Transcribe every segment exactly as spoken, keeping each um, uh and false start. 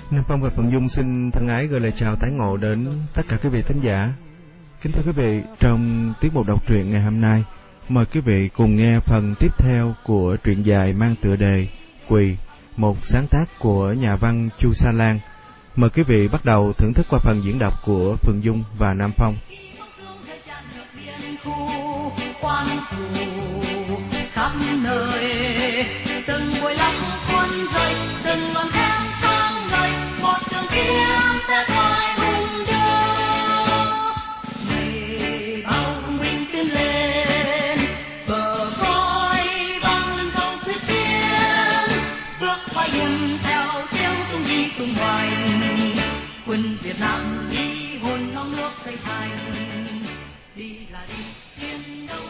Nam Phong và Phượng Dung xin thân ái gửi lời chào tái ngộ đến tất cả quý vị thính giả. Kính thưa quý vị, trong tiết mục đọc truyện ngày hôm nay, mời quý vị cùng nghe phần tiếp theo của truyện dài mang tựa đề Quỳ, một sáng tác của nhà văn Chu Sa Lan. Mời quý vị bắt đầu thưởng thức qua phần diễn đọc của Phượng Dung và Nam Phong. Khắp nơi từng buổi lắm cuốn dậy từng ngọn thép sáng ngời một trường kiếm sẽ thoại hùng đưa ngày bao hùng binh tiến lên bờ khói vang lên câu quyết chiến bước qua hiểm theo tiếng súng đi tung hoành quân Việt Nam đi hồn non nước xây thành đi là đi chiến đấu.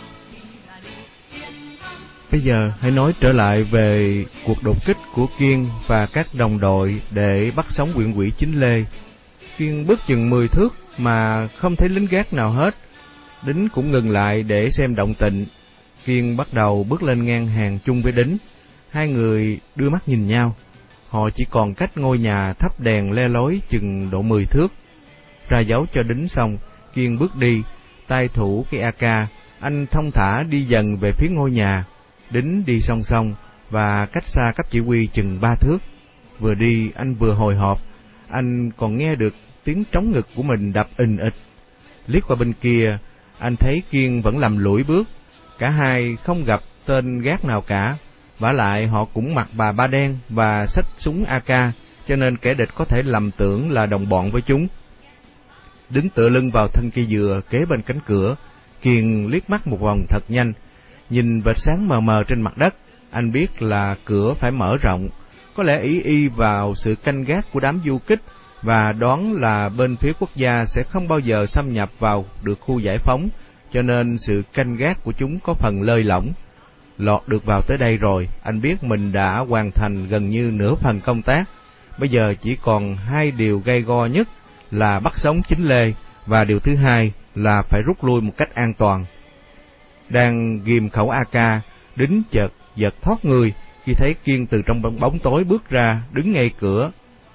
Bây giờ hãy nói trở lại về cuộc đột kích của Kiên và các đồng đội để bắt sống huyện ủy Chính Lê. Kiên bước chừng mười thước mà không thấy lính gác nào hết. Đính cũng ngừng lại để xem động tĩnh. Kiên bắt đầu bước lên ngang hàng chung với Đính. Hai người đưa mắt nhìn nhau. Họ chỉ còn cách ngôi nhà thắp đèn le lói chừng độ mười thước. Ra dấu cho Đính xong, Kiên bước đi, tay thủ cái a ca. Anh thong thả đi dần về phía ngôi nhà. Đính đi song song và cách xa cấp chỉ huy chừng ba thước. Vừa đi anh vừa hồi hộp. Anh còn nghe được tiếng trống ngực của mình đập ình ịch. Liếc qua bên kia, anh thấy Kiên vẫn lầm lũi bước. Cả hai không gặp tên gác nào cả. Vả lại họ cũng mặc bà ba đen và xách súng a ca, cho nên kẻ địch có thể lầm tưởng là đồng bọn với chúng. Đứng tựa lưng vào thân cây dừa kế bên cánh cửa, Kiên liếc mắt một vòng thật nhanh. Nhìn vệt sáng mờ mờ trên mặt đất, anh biết là cửa phải mở rộng, có lẽ ý y vào sự canh gác của đám du kích và đoán là bên phía quốc gia sẽ không bao giờ xâm nhập vào được khu giải phóng, cho nên sự canh gác của chúng có phần lơi lỏng. Lọt được vào tới đây rồi, anh biết mình đã hoàn thành gần như nửa phần công tác. Bây giờ chỉ còn hai điều gay go nhất là bắt sống Chính Lê, và điều thứ hai là phải rút lui một cách an toàn. Đang ghim khẩu a ca, Đính chợt giật thoát người khi thấy Kiên từ trong bóng tối bước ra, đứng ngay cửa.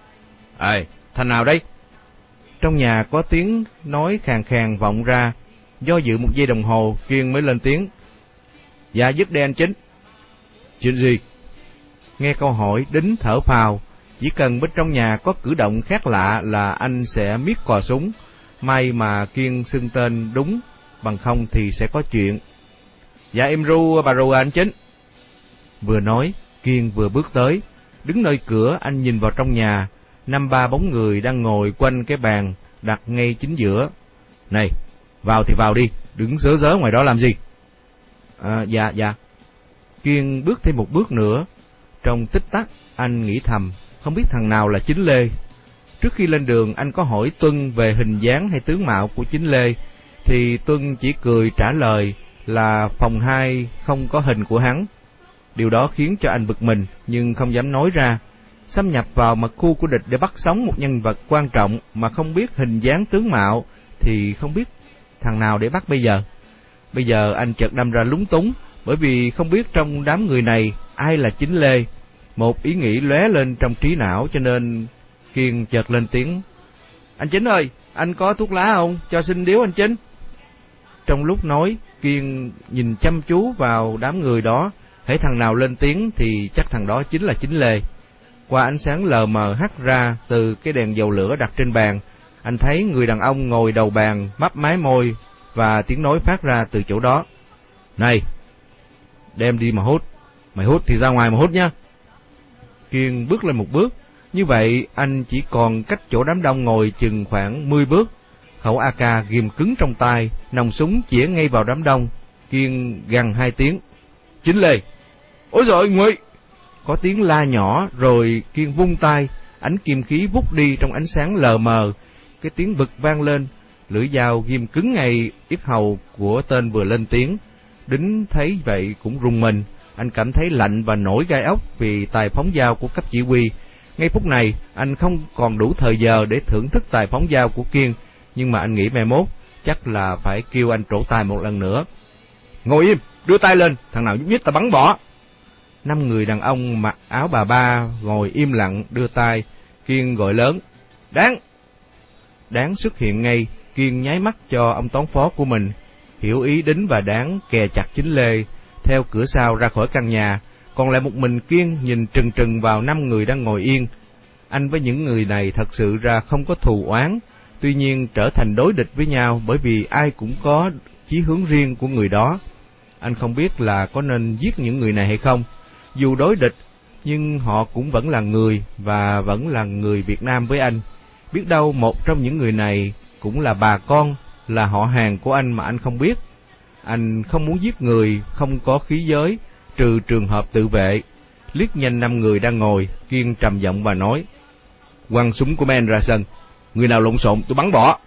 "Ê, thằng nào đây?" Trong nhà có tiếng nói khàn khàn vọng ra. Do dự một giây đồng hồ, Kiên mới lên tiếng. "Dạ dứt đây anh Chính." "Chuyện gì?" Nghe câu hỏi, Đính thở phào. Chỉ cần bên trong nhà có cử động khác lạ là anh sẽ miết cò súng. May mà Kiên xưng tên đúng, bằng không thì sẽ có chuyện. "Dạ em ru bà rù à anh Chính." Vừa nói, Kiên vừa bước tới. Đứng nơi cửa, anh nhìn vào trong nhà. Năm ba bóng người đang ngồi quanh cái bàn đặt ngay chính giữa. "Này, vào thì vào đi, đứng sớ sớ ngoài đó làm gì?" À, dạ dạ. Kiên bước thêm một bước nữa. Trong tích tắc, anh nghĩ thầm, không biết thằng nào là Chính Lê. Trước khi lên đường, anh có hỏi Tuân về hình dáng hay tướng mạo của Chính Lê, thì Tuân chỉ cười trả lời là phòng hai không có hình của hắn. Điều đó khiến cho anh bực mình, nhưng không dám nói ra. Xâm nhập vào mật khu của địch để bắt sống một nhân vật quan trọng mà không biết hình dáng tướng mạo, thì không biết thằng nào để bắt bây giờ. Bây giờ anh chợt đâm ra lúng túng, bởi vì không biết trong đám người này ai là Chính Lê. Một ý nghĩ lóe lên trong trí não, cho nên Kiên chợt lên tiếng. "Anh Chính ơi, anh có thuốc lá không? Cho xin điếu anh Chính." Trong lúc nói, Kiên nhìn chăm chú vào đám người đó. Hễ thằng nào lên tiếng thì chắc thằng đó chính là Chính Lê. Qua ánh sáng lờ mờ hắt ra từ cái đèn dầu lửa đặt trên bàn, anh thấy người đàn ông ngồi đầu bàn mấp mái môi, và tiếng nói phát ra từ chỗ đó. "Này, đem đi mà hút. Mày hút thì ra ngoài mà hút nhá." Kiên bước lên một bước. Như vậy anh chỉ còn cách chỗ đám đông ngồi chừng khoảng mười bước. Khẩu a ca ghim cứng trong tay, nòng súng chĩa ngay vào đám đông. Kiên gằn hai tiếng. "Chính Lê!" "Ôi giời, Ngụy!" Có tiếng la nhỏ, rồi Kiên vung tay, ánh kim khí vút đi trong ánh sáng lờ mờ. Cái tiếng bực vang lên, lưỡi dao ghim cứng ngay yết hầu của tên vừa lên tiếng. Đính thấy vậy cũng rùng mình. Anh cảm thấy lạnh và nổi gai ốc vì tài phóng dao của cấp chỉ huy. Ngay phút này, anh không còn đủ thời giờ để thưởng thức tài phóng dao của Kiên, nhưng mà anh nghĩ mai mốt chắc là phải kêu anh trổ tài một lần nữa. "Ngồi im, đưa tay lên, thằng nào nhúc nhích ta bắn bỏ." Năm người đàn ông mặc áo bà ba ngồi im lặng đưa tay. Kiên gọi lớn, Đáng! Đáng xuất hiện ngay. Kiên nháy mắt cho ông toán phó của mình. Hiểu ý Đính và Đáng kè chặt Chính Lê theo cửa sau ra khỏi căn nhà, còn lại một mình Kiên nhìn trừng trừng vào năm người đang ngồi yên. Anh với những người này thật sự ra không có thù oán, tuy nhiên trở thành đối địch với nhau bởi vì ai cũng có chí hướng riêng của người đó. Anh không biết là có nên giết những người này hay không. Dù đối địch, nhưng họ cũng vẫn là người và vẫn là người Việt Nam với anh. Biết đâu một trong những người này cũng là bà con, là họ hàng của anh mà anh không biết. Anh không muốn giết người không có khí giới, trừ trường hợp tự vệ. Liếc nhanh năm người đang ngồi, Kiên trầm giọng và nói, quăng súng của men ra sân, người nào lộn xộn tôi bắn bỏ.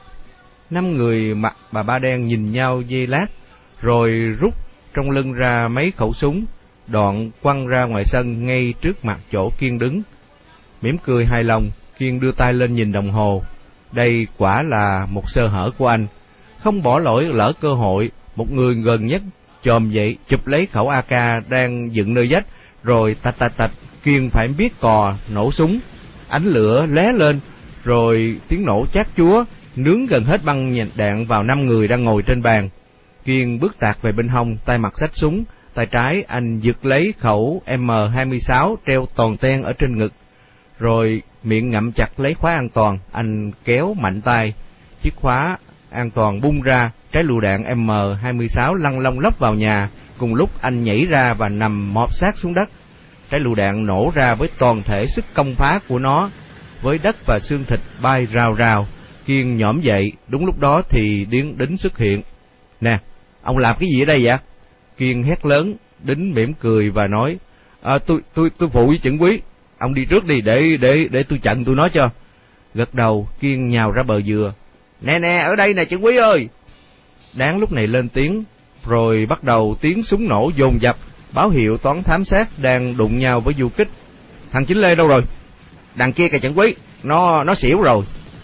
Năm người mặc bà ba đen nhìn nhau giây lát, rồi rút trong lưng ra mấy khẩu súng, đoạn quăng ra ngoài sân ngay trước mặt chỗ Kiên đứng. Mỉm cười hài lòng, Kiên đưa tay lên nhìn đồng hồ. Đây quả là một sơ hở của anh. Không bỏ lỗi lỡ cơ hội, một người gần nhất chồm dậy chụp lấy khẩu a ca đang dựng nơi vách, rồi tạch tạch tạch, Kiên phải biết cò nổ súng. Ánh lửa lóe lên, rồi tiếng nổ chát chúa nướng gần hết băng đạn vào năm người đang ngồi trên bàn. Kiên bước tạt về bên hông, tay mặt xách súng, tay trái anh giật lấy khẩu M hai mươi sáu treo toàn ten ở trên ngực, rồi miệng ngậm chặt lấy khóa an toàn. Anh kéo mạnh tay, chiếc khóa an toàn bung ra, trái lựu đạn M hai mươi sáu lăn lông lốc vào nhà. Cùng lúc anh nhảy ra và nằm mọp sát xuống đất. Trái lựu đạn nổ ra với toàn thể sức công phá của nó, với đất và xương thịt bay rào rào. Kiên nhổm dậy, đúng lúc đó thì Đính Đính xuất hiện. Nè, ông làm cái gì ở đây vậy? Kiên hét lớn. Đính mỉm cười và nói, à, tôi tôi tôi phụ với trưởng quý, ông đi trước đi để để để tôi chặn tụi nó cho. Gật đầu, Kiên nhào ra bờ dừa. Nè nè, ở đây nè trưởng quý ơi. Đáng lúc này lên tiếng, rồi bắt đầu tiếng súng nổ dồn dập, báo hiệu toán thám sát đang đụng nhau với du kích. Thằng Chính Lê đâu rồi? Đằng kia kìa trưởng quý, nó nó xỉu rồi.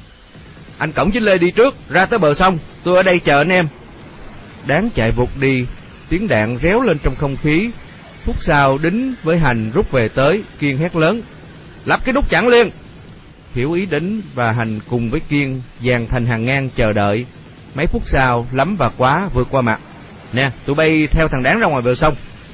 Anh cõng Chính Lê đi trước, ra tới bờ sông, tôi ở đây chờ anh em. Đáng chạy vụt đi, tiếng đạn réo lên trong không khí. Phút sau Đính với Hành rút về tới. Kiên hét lớn, lập cái nút chặn liền. Hiểu ý Đính và Hành cùng với Kiên dàn thành hàng ngang chờ đợi. Mấy phút sau, Lắm và Quá vượt qua mặt. Nè, tụi bay theo thằng Đáng ra ngoài bờ sông.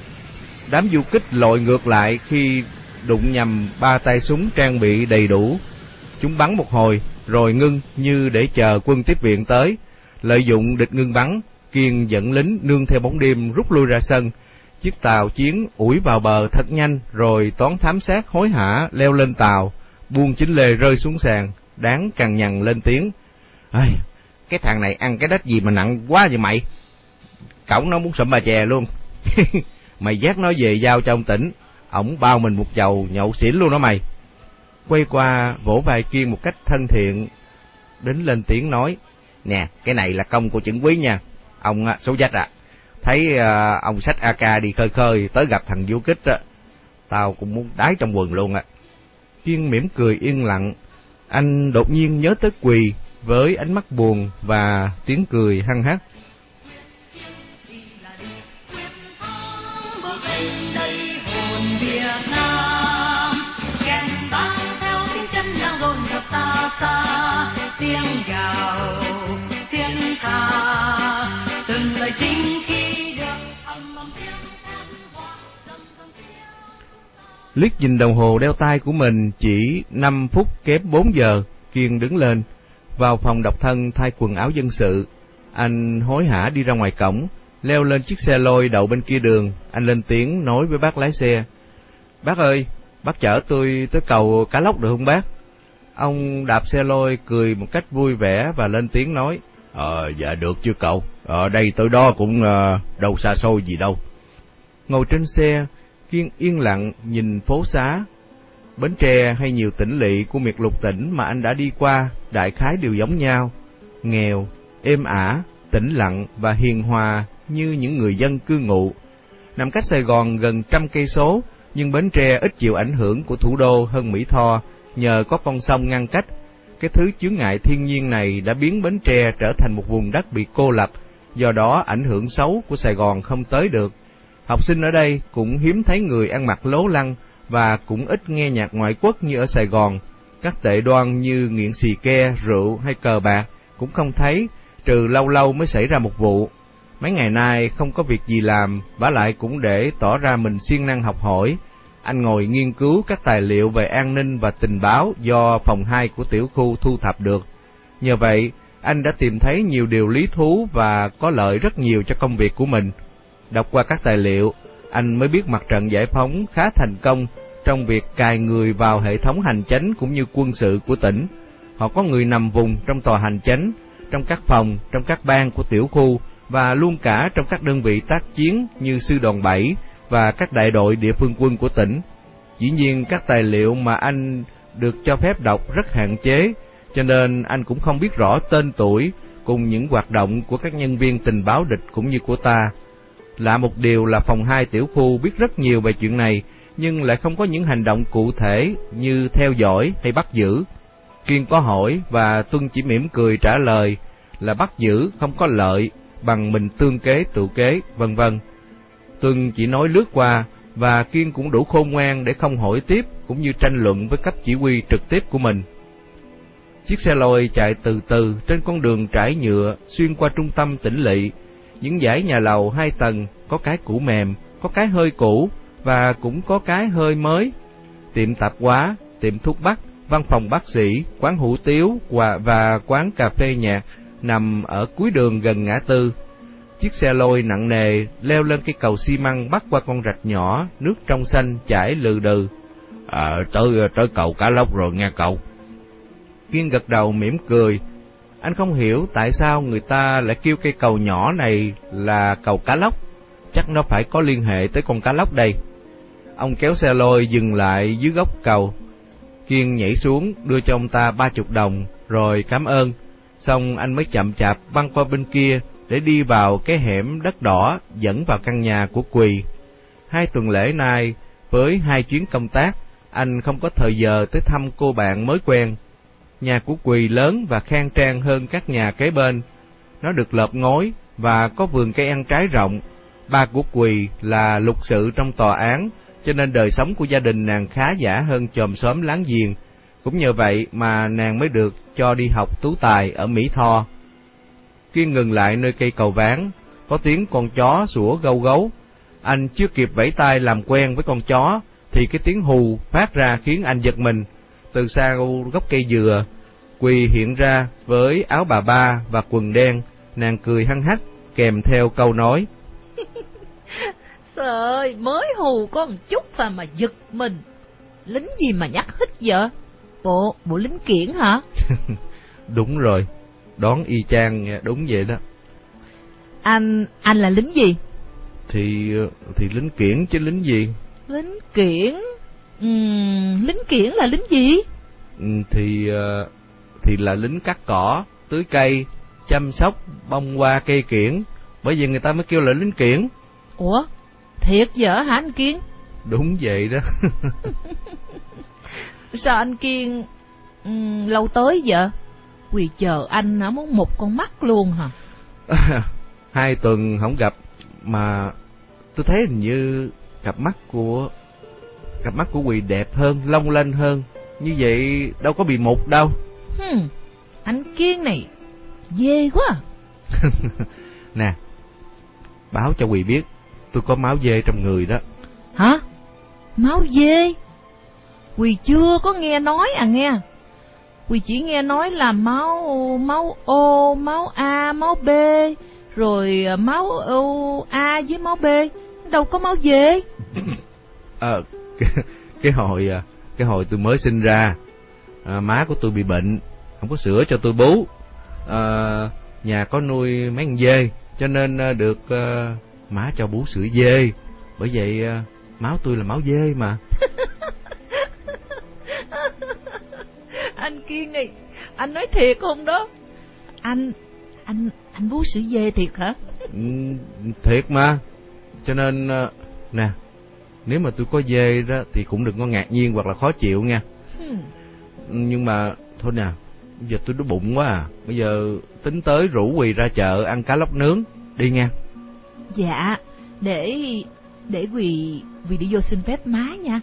Đám du kích lội ngược lại khi đụng nhầm ba tay súng trang bị đầy đủ. Chúng bắn một hồi rồi ngưng như để chờ quân tiếp viện tới. Lợi dụng địch ngưng bắn, Kiên dẫn lính nương theo bóng đêm rút lui ra sân. Chiếc tàu chiến ủi vào bờ thật nhanh, rồi toán thám sát hối hả leo lên tàu, buông Chính Lê rơi xuống sàn. Đáng cằn nhằn lên tiếng, Ây, cái thằng này ăn cái đất gì mà nặng quá vậy mày? Cổng nó muốn sụm bà chè luôn. Mày dắt nó về giao cho ông Tỉnh, ổng bao mình một chầu nhậu xỉn luôn đó mày. Quay qua vỗ vai Kiên một cách thân thiện, Đính lên tiếng nói, nè, cái này là công của trưởng quý nha. Ông số dách à, thấy à, ông xách a ca đi khơi khơi tới gặp thằng du kích á, tao cũng muốn đái trong quần luôn à. Kiên mỉm cười yên lặng. Anh đột nhiên nhớ tới Quỳ với ánh mắt buồn và tiếng cười hăng hắc. Xa xa tiếng gào tiếng ca, từng lời chính khi được âm âm tiếng than hoa dâng dâng tiếng. Liếc nhìn đồng hồ đeo tay của mình, chỉ năm phút kém bốn giờ. Kiên đứng lên vào phòng độc thân thay quần áo dân sự. Anh hối hả đi ra ngoài cổng, leo lên chiếc xe lôi đậu bên kia đường. Anh lên tiếng nói với bác lái xe, bác ơi, bác chở tôi tới cầu Cá Lóc được không bác? Ông đạp xe lôi cười một cách vui vẻ và lên tiếng nói, Ờ, dạ được chứ cậu, ở đây tới đó cũng uh, đâu xa xôi gì đâu. Ngồi trên xe, Kiên yên lặng nhìn phố xá. Bến Tre hay nhiều tỉnh lỵ của miệt lục tỉnh mà anh đã đi qua đại khái đều giống nhau, nghèo, êm ả, tĩnh lặng và hiền hòa như những người dân cư ngụ. Nằm cách Sài Gòn gần trăm cây số, nhưng Bến Tre ít chịu ảnh hưởng của thủ đô hơn Mỹ Tho, nhờ có con sông ngăn cách. Cái thứ chướng ngại thiên nhiên này đã biến Bến Tre trở thành một vùng đất bị cô lập, do đó ảnh hưởng xấu của Sài Gòn không tới được. Học sinh ở đây cũng hiếm thấy người ăn mặc lố lăng và cũng ít nghe nhạc ngoại quốc như ở Sài Gòn. Các tệ đoan như nghiện xì ke, rượu hay cờ bạc cũng không thấy, trừ lâu lâu mới xảy ra một vụ. Mấy ngày nay không có việc gì làm, vả lại cũng để tỏ ra mình siêng năng học hỏi. Anh ngồi nghiên cứu các tài liệu về an ninh và tình báo do phòng hai của tiểu khu thu thập được. Nhờ vậy, anh đã tìm thấy nhiều điều lý thú và có lợi rất nhiều cho công việc của mình. Đọc qua các tài liệu, anh mới biết mặt trận giải phóng khá thành công trong việc cài người vào hệ thống hành chánh cũng như quân sự của tỉnh. Họ có người nằm vùng trong tòa hành chánh, trong các phòng, trong các ban của tiểu khu và luôn cả trong các đơn vị tác chiến như sư đoàn bảy và các đại đội địa phương quân của tỉnh. Dĩ nhiên các tài liệu mà anh được cho phép đọc rất hạn chế, cho nên anh cũng không biết rõ tên tuổi cùng những hoạt động của các nhân viên tình báo địch cũng như của ta. Lạ một điều là phòng hai tiểu khu biết rất nhiều về chuyện này, nhưng lại không có những hành động cụ thể như theo dõi hay bắt giữ. Kiên có hỏi và Tuân chỉ mỉm cười trả lời là bắt giữ không có lợi bằng mình tương kế tự kế, vân vân. Tuân chỉ nói lướt qua và Kiên cũng đủ khôn ngoan để không hỏi tiếp cũng như tranh luận với cấp chỉ huy trực tiếp của mình. Chiếc xe lôi chạy từ từ trên con đường trải nhựa xuyên qua trung tâm tỉnh lỵ. Những dãy nhà lầu hai tầng, có cái cũ mềm, có cái hơi cũ và cũng có cái hơi mới. Tiệm tạp hóa, tiệm thuốc bắc, văn phòng bác sĩ, quán hủ tiếu và quán cà phê nhạc nằm ở cuối đường gần ngã tư. Chiếc xe lôi nặng nề leo lên cây cầu xi măng bắc qua con rạch nhỏ, nước trong xanh chảy lừ đừ. À, tới tới cầu Cá Lóc rồi nghe cậu. Kiên gật đầu mỉm cười. Anh không hiểu tại sao người ta lại kêu cây cầu nhỏ này là cầu Cá Lóc. Chắc nó phải có liên hệ tới con cá lóc đây. Ông kéo xe lôi dừng lại dưới gốc cầu. Kiên nhảy xuống đưa cho ông ta ba chục đồng rồi cảm ơn. Xong anh mới chậm chạp băng qua bên kia để đi vào cái hẻm đất đỏ dẫn vào căn nhà của Quỳ. Hai tuần lễ nay với hai chuyến công tác, anh không có thời giờ tới thăm cô bạn mới quen. Nhà của Quỳ lớn và khang trang hơn các nhà kế bên. Nó được lợp ngói và có vườn cây ăn trái rộng. Ba của Quỳ là luật sự trong tòa án, cho nên đời sống của gia đình nàng khá giả hơn chòm xóm láng giềng. Cũng nhờ vậy mà nàng mới được cho đi học tú tài ở Mỹ Tho. Kiên ngừng lại nơi cây cầu ván, có tiếng con chó sủa gâu gấu. Anh chưa kịp vẫy tay làm quen với con chó, thì cái tiếng hù phát ra khiến anh giật mình. Từ xa gốc cây dừa, Quỳ hiện ra với áo bà ba và quần đen. Nàng cười hăng hắc kèm theo câu nói: Trời ơi, mới hù có một chút và mà giật mình. Lính gì mà nhắc hít vậy? Bộ, bộ lính kiển hả? Đúng rồi, đoán y chang, đúng vậy đó. Anh, anh là lính gì? Thì, thì lính kiển chứ lính gì? Lính kiển? Uhm, lính kiển là lính gì? Ừ, thì, thì là lính cắt cỏ, tưới cây, chăm sóc bông hoa cây kiển. Bởi vì người ta mới kêu là lính kiển. Ủa, thiệt vậy hả anh Kiên? Đúng vậy đó. Sao anh Kiên um, lâu tới vậy? Quỳ chờ anh nó muốn một con mắt luôn hả? À, hai tuần không gặp mà tôi thấy hình như cặp mắt của cặp mắt của Quỳ đẹp hơn, long lanh hơn. Như vậy đâu có bị mục đâu. Hmm, anh Kiên này dê quá. Nè, báo cho Quỳ biết tôi có máu dê trong người đó. Hả? Máu dê? Quỳ chưa có nghe nói à nghe. Quỳ chỉ nghe nói là máu máu O, máu A, máu B, rồi máu O, A với máu B, đâu có máu dê. À, cái, cái hồi cái hồi tôi mới sinh ra, à, má của tôi bị bệnh, không có sữa cho tôi bú. À, nhà có nuôi mấy con dê, cho nên được uh, má cho bú sữa dê. Bởi vậy uh, máu tôi là máu dê mà. Anh Kiên này, anh nói thiệt không đó? Anh anh anh bú sữa dê thiệt hả? Ừ, thiệt mà. Cho nên uh, nè, nếu mà tôi có dê đó thì cũng đừng có ngạc nhiên hoặc là khó chịu nha. Hmm. Nhưng mà thôi nè, bây giờ tôi đói bụng quá à. Bây giờ tính tới rủ Quỳ ra chợ ăn cá lóc nướng đi nha. Dạ, để để Quỳ Quỳ đi vô xin phép má nha.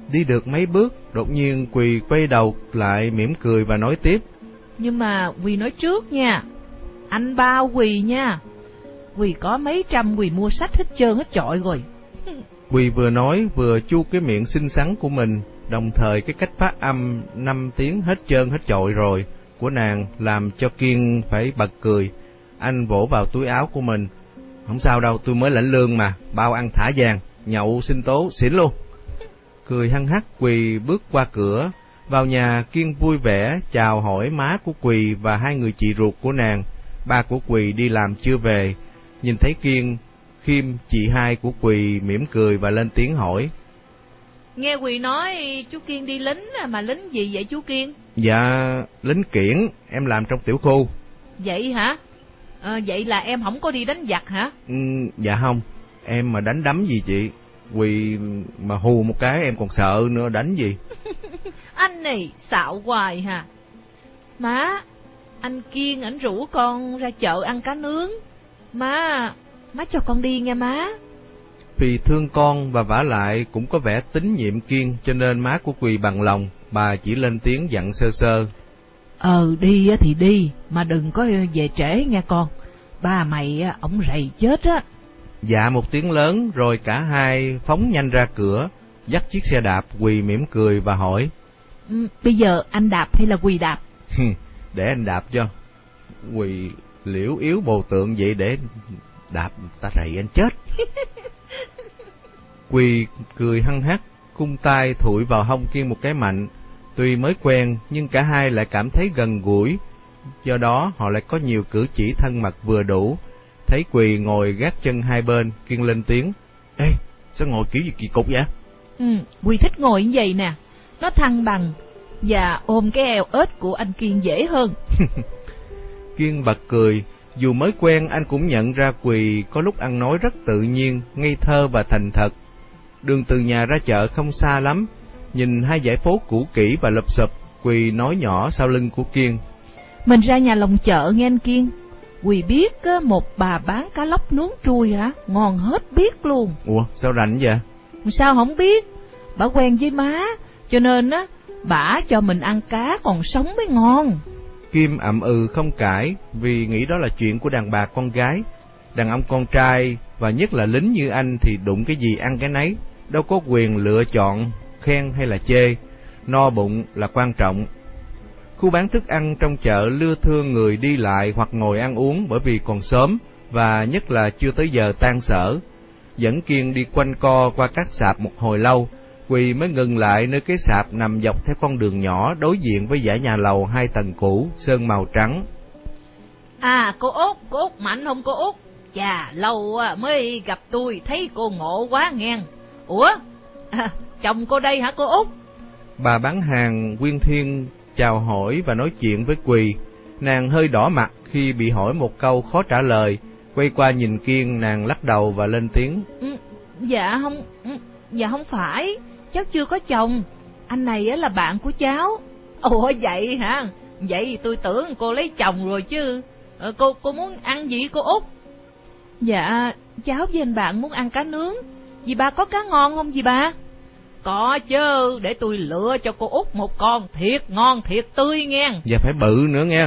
Đi được mấy bước, đột nhiên Quỳ quay đầu lại mỉm cười và nói tiếp. Nhưng mà Quỳ nói trước nha, anh bao Quỳ nha. Quỳ có mấy trăm Quỳ mua sách hết trơn hết trọi rồi. Quỳ vừa nói vừa chu cái miệng xinh xắn của mình, đồng thời cái cách phát âm năm tiếng hết trơn hết trọi rồi của nàng làm cho Kiên phải bật cười. Anh vỗ vào túi áo của mình. Không sao đâu, tôi mới lãnh lương mà, bao ăn thả vàng, nhậu sinh tố xỉn luôn. Cười hăng hắc, Quỳ bước qua cửa. Vào nhà, Kiên vui vẻ chào hỏi má của Quỳ và hai người chị ruột của nàng. Ba của Quỳ đi làm chưa về. Nhìn thấy Kiên, Khiêm, chị hai của Quỳ mỉm cười và lên tiếng hỏi. Nghe Quỳ nói chú Kiên đi lính mà lính gì vậy chú Kiên? Dạ, lính kiển, em làm trong tiểu khu. Vậy hả? À, vậy là em không có đi đánh giặc hả? Ừ, dạ không, em mà đánh đấm gì chị. Quỳ mà hù một cái em còn sợ nữa, đánh gì. Anh này xạo hoài hả? Má, anh Kiên ảnh rủ con ra chợ ăn cá nướng. Má, má cho con đi nghe má. Vì thương con và vả lại cũng có vẻ tín nhiệm Kiên, cho nên má của Quỳ bằng lòng. Bà chỉ lên tiếng dặn sơ sơ. Ờ đi thì đi, mà đừng có về trễ nghe con. Ba mày ổng rầy chết á. Dạ một tiếng lớn rồi cả hai phóng nhanh ra cửa, dắt chiếc xe đạp. Quỳ mỉm cười và hỏi. Ừ, bây giờ anh đạp hay là Quỳ đạp? Để anh đạp cho. Quỳ liễu yếu bồ tượng vậy, để đạp ta rầy anh chết. Quỳ cười hăng hắc, cung tay thụi vào hông Kiên một cái mạnh. Tuy mới quen nhưng cả hai lại cảm thấy gần gũi, do đó họ lại có nhiều cử chỉ thân mật vừa đủ. Thấy Quỳ ngồi gác chân hai bên, Kiên lên tiếng. Ê, sao ngồi kiểu gì kỳ cục vậy? Ừ, Quỳ thích ngồi như vậy nè, nó thăng bằng và ôm cái eo ếch của anh Kiên dễ hơn. Kiên bật cười. Dù mới quen, anh cũng nhận ra Quỳ có lúc ăn nói rất tự nhiên, ngây thơ và thành thật. Đường từ nhà ra chợ không xa lắm. Nhìn hai dãy phố cũ kỹ và lụp xụp, Quỳ nói nhỏ sau lưng của Kiên. Mình ra nhà lòng chợ nghe anh Kiên. Quỳ biết một bà bán cá lóc nướng trui hả? Ngon hết biết luôn. Ủa sao rành vậy? Sao không biết? Bà quen với má, cho nên á bả cho mình ăn cá còn sống mới ngon. Kim ậm ừ không cãi, vì nghĩ đó là chuyện của đàn bà con gái. Đàn ông con trai, và nhất là lính như anh thì đụng cái gì ăn cái nấy, đâu có quyền lựa chọn khen hay là chê. No bụng là quan trọng. Khu bán thức ăn trong chợ lưa thưa người đi lại hoặc ngồi ăn uống, bởi vì còn sớm và nhất là chưa tới giờ tan sở. Dẫn Kiên đi quanh co qua các sạp một hồi lâu, Quỳ mới ngừng lại nơi cái sạp nằm dọc theo con đường nhỏ đối diện với dãy nhà lầu hai tầng cũ sơn màu trắng. À cô Út, cô Út mạnh không cô Út? Chà lâu mới gặp tôi, thấy cô ngộ quá nghe. Ủa à, chồng cô đây hả cô Út? Bà bán hàng Quyên Thiên chào hỏi và nói chuyện với Quỳ. Nàng hơi đỏ mặt khi bị hỏi một câu khó trả lời. Quay qua nhìn Kiên, nàng lắc đầu và lên tiếng. Ừ, dạ không, dạ không phải, cháu chưa có chồng. Anh này là bạn của cháu. Ủa vậy hả? Vậy tôi tưởng cô lấy chồng rồi chứ. Cô cô muốn ăn gì cô Út? Dạ cháu với anh bạn muốn ăn cá nướng. Dì ba có cá ngon không dì ba? Có chứ, để tôi lựa cho cô Út một con thiệt ngon thiệt tươi nghe. Dạ phải bự nữa nghe.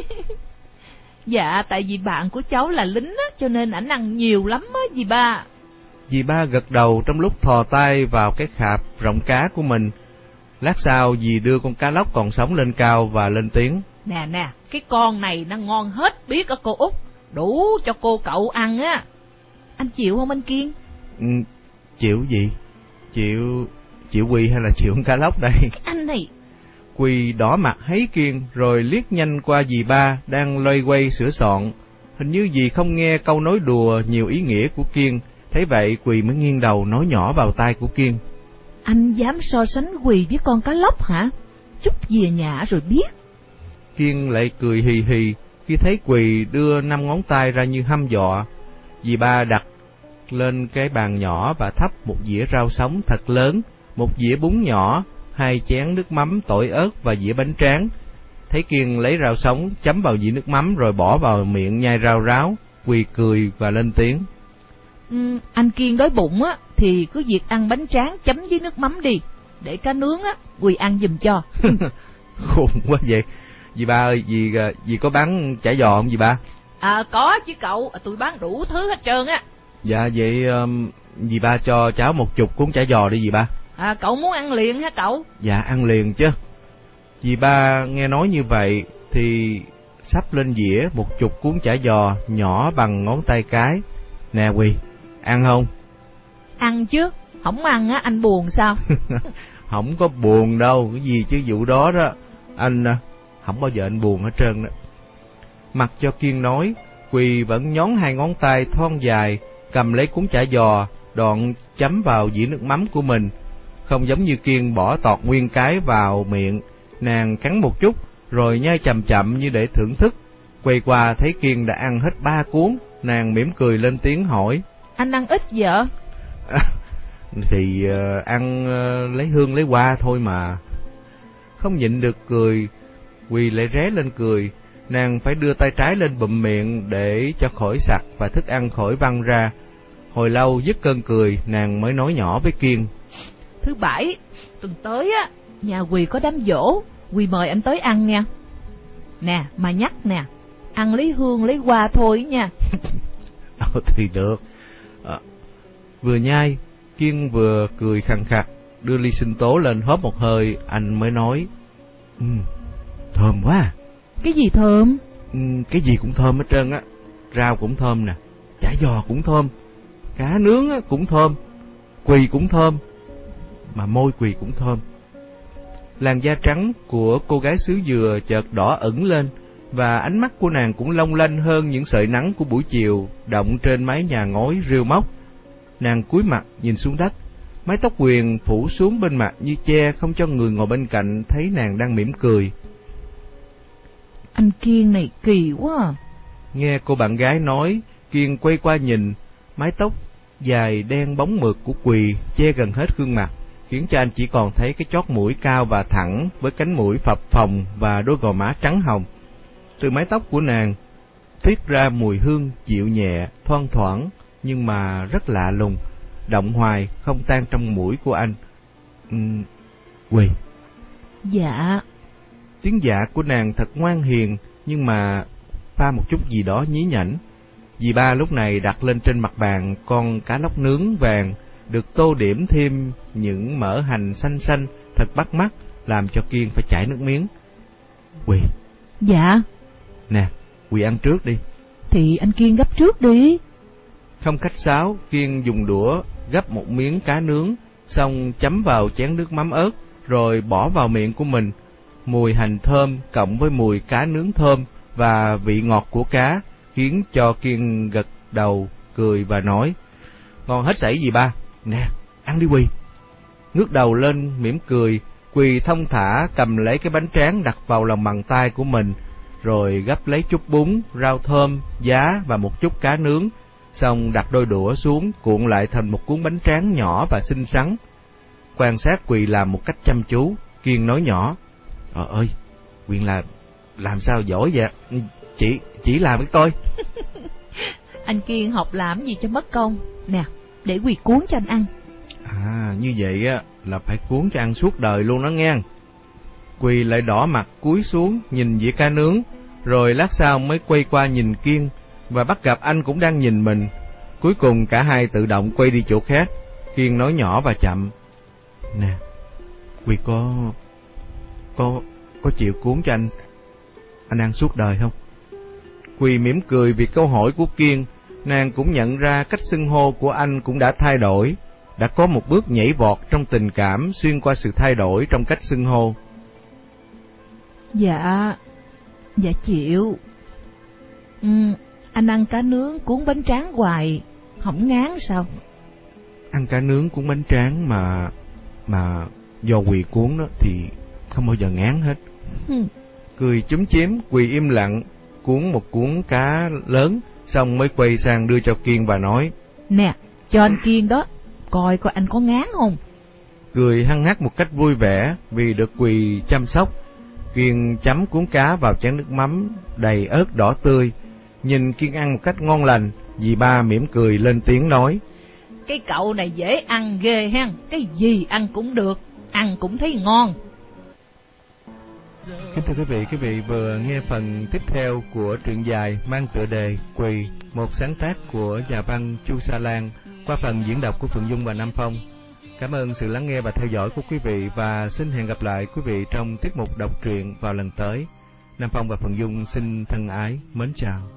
Dạ tại vì bạn của cháu là lính á, cho nên ảnh ăn nhiều lắm á dì ba. Dì ba gật đầu trong lúc thò tay vào cái khạp rộng cá của mình. Lát sau dì đưa con cá lóc còn sống lên cao và lên tiếng. Nè nè, cái con này nó ngon hết biết á cô Út, đủ cho cô cậu ăn á. Anh chịu không anh Kiên? Ừ, chịu gì? Chịu... chịu Quỳ hay là chịu con cá lóc đây? Cái anh này... Quỳ đỏ mặt thấy Kiên rồi liếc nhanh qua dì ba đang loay quay sửa soạn. Hình như dì không nghe câu nói đùa nhiều ý nghĩa của Kiên. Thấy vậy Quỳ mới nghiêng đầu nói nhỏ vào tai của Kiên. Anh dám so sánh Quỳ với con cá lóc hả? Chút về nhà rồi biết. Kiên lại cười hì hì khi thấy Quỳ đưa năm ngón tay ra như hăm dọa. Dì ba đặt lên cái bàn nhỏ và thắp một dĩa rau sống thật lớn, một dĩa bún nhỏ, hai chén nước mắm tỏi ớt và dĩa bánh tráng. Thấy Kiên lấy rau sống chấm vào dĩa nước mắm rồi bỏ vào miệng nhai rau ráo, Quỳ cười và lên tiếng. Ừ, anh Kiên đói bụng á thì cứ việc ăn bánh tráng chấm với nước mắm đi. để cá nướng á, Quỳ ăn giùm cho. Khùng quá vậy. Dì ba ơi, dì, dì có bán chả giò không dì ba? À có chứ cậu, tôi bán đủ thứ hết trơn á. Dạ vậy um, dì ba cho cháu một chục cuốn chả giò đi dì ba. À cậu muốn ăn liền hả cậu? Dạ ăn liền chứ. Dì ba nghe nói như vậy thì sắp lên dĩa một chục cuốn chả giò nhỏ bằng ngón tay cái. Nè Quỳ, ăn không? Ăn chứ, không ăn á anh buồn sao? Không có buồn đâu, cái gì chứ vụ đó đó. Anh không bao giờ anh buồn hết trơn đó. Mặc cho Kiên nói, Quỳ vẫn nhón hai ngón tay thon dài, cầm lấy cuốn chả giò, đoạn chấm vào dĩa nước mắm của mình. Không giống như Kiên bỏ tọt nguyên cái vào miệng, nàng cắn một chút, rồi nhai chậm chậm như để thưởng thức. Quay qua thấy Kiên đã ăn hết ba cuốn, nàng mỉm cười lên tiếng hỏi: Anh ăn ít vậy? À, thì uh, ăn uh, lấy hương lấy hoa thôi mà. Không nhịn được cười, Quỳ lại ré lên cười. Nàng phải đưa tay trái lên bụm miệng để cho khỏi sặc và thức ăn khỏi văng ra. Hồi lâu dứt cơn cười, nàng mới nói nhỏ với Kiên: Thứ bảy tuần tới á, nhà Quỳ có đám giỗ, Quỳ mời anh tới ăn nha. Nè mà nhắc nè, ăn lấy hương lấy hoa thôi nha. Ờ thì được. À, vừa nhai, Kiên vừa cười khằng khặc, đưa ly sinh tố lên hớp một hơi. Anh mới nói: ừ, thơm quá à. Cái gì thơm? Ừ, cái gì cũng thơm hết trơn á. Rau cũng thơm nè, chả giò cũng thơm, cá nướng á cũng thơm, Quỳ cũng thơm, mà môi Quỳ cũng thơm. Làn da trắng của cô gái xứ Dừa chợt đỏ ửng lên, và ánh mắt của nàng cũng long lanh hơn những sợi nắng của buổi chiều động trên mái nhà ngói rêu móc. Nàng cúi mặt nhìn xuống đất, mái tóc quyền phủ xuống bên mặt như che không cho người ngồi bên cạnh thấy nàng đang mỉm cười. Anh Kiên này kỳ quá à. Nghe cô bạn gái nói, Kiên quay qua nhìn, mái tóc dài đen bóng mượt của Quỳ che gần hết gương mặt, khiến cho anh chỉ còn thấy cái chót mũi cao và thẳng với cánh mũi phập phồng và đôi gò má trắng hồng. Từ mái tóc của nàng tiết ra mùi hương dịu nhẹ, thoang thoảng nhưng mà rất lạ lùng, động hoài không tan trong mũi của anh. uhm, Quỳ. Dạ. Tiếng dạ của nàng thật ngoan hiền, nhưng mà pha một chút gì đó nhí nhảnh. Dì ba lúc này đặt lên trên mặt bàn con cá lóc nướng vàng, được tô điểm thêm những mỡ hành xanh xanh thật bắt mắt, làm cho Kiên phải chảy nước miếng. Quỳ. Dạ. Nè, Quỳ ăn trước đi. Thì anh Kiên gấp trước đi. Không khách sáo, Kiên dùng đũa gấp một miếng cá nướng, xong chấm vào chén nước mắm ớt, rồi bỏ vào miệng của mình. Mùi hành thơm cộng với mùi cá nướng thơm và vị ngọt của cá khiến cho Kiên gật đầu cười và nói: ngon hết sảy dì ba. Nè, ăn đi Quỳ. Ngước đầu lên mỉm cười, Quỳ thông thả cầm lấy cái bánh tráng đặt vào lòng bàn tay của mình, rồi gấp lấy chút bún, rau thơm, giá và một chút cá nướng, xong đặt đôi đũa xuống cuộn lại thành một cuốn bánh tráng nhỏ và xinh xắn. Quan sát Quỳ làm một cách chăm chú, Kiên nói nhỏ: Ờ ơi, Quyền làm làm sao giỏi vậy? Chỉ chỉ làm cái coi. Anh Kiên học làm gì cho mất công. Nè, để Quỳ cuốn cho anh ăn. À, như vậy á là phải cuốn cho ăn suốt đời luôn đó nghe. Quỳ lại đỏ mặt cúi xuống nhìn dĩa cá nướng, rồi lát sau mới quay qua nhìn Kiên, và bắt gặp anh cũng đang nhìn mình. Cuối cùng cả hai tự động quay đi chỗ khác. Kiên nói nhỏ và chậm: Nè, Quỳ có Có có chịu cuốn cho anh Anh ăn suốt đời không? Quỳ mỉm cười vì câu hỏi của Kiên. Nàng cũng nhận ra cách xưng hô của anh cũng đã thay đổi, đã có một bước nhảy vọt trong tình cảm xuyên qua sự thay đổi trong cách xưng hô. Dạ, dạ chịu. Ừ, anh ăn cá nướng cuốn bánh tráng hoài, không ngán sao? Ăn cá nướng cuốn bánh tráng mà mà do Quỳ cuốn đó thì không bao giờ ngán hết. Ừ. Cười chúm chím, Quỳ im lặng cuốn một cuốn cá lớn, xong mới quay sang đưa cho Kiên và nói: Nè, cho anh Kiên đó, coi coi anh có ngán không. Cười hăng hắc một cách vui vẻ vì được Quỳ chăm sóc. Kiên chấm cuốn cá vào chén nước mắm đầy ớt đỏ tươi. Nhìn Kiên ăn một cách ngon lành, dì ba mỉm cười lên tiếng nói: Cái cậu này dễ ăn ghê hen, cái gì ăn cũng được. ăn cũng thấy ngon. Kính thưa quý vị, quý vị vừa nghe phần tiếp theo của truyện dài mang tựa đề Quỳ, một sáng tác của nhà văn Chu Sa Lan qua phần diễn đọc của Phượng Dung và Nam Phong. Cảm ơn sự lắng nghe và theo dõi của quý vị và xin hẹn gặp lại quý vị trong tiết mục đọc truyện vào lần tới. Nam Phong và Phượng Dung xin thân ái mến chào.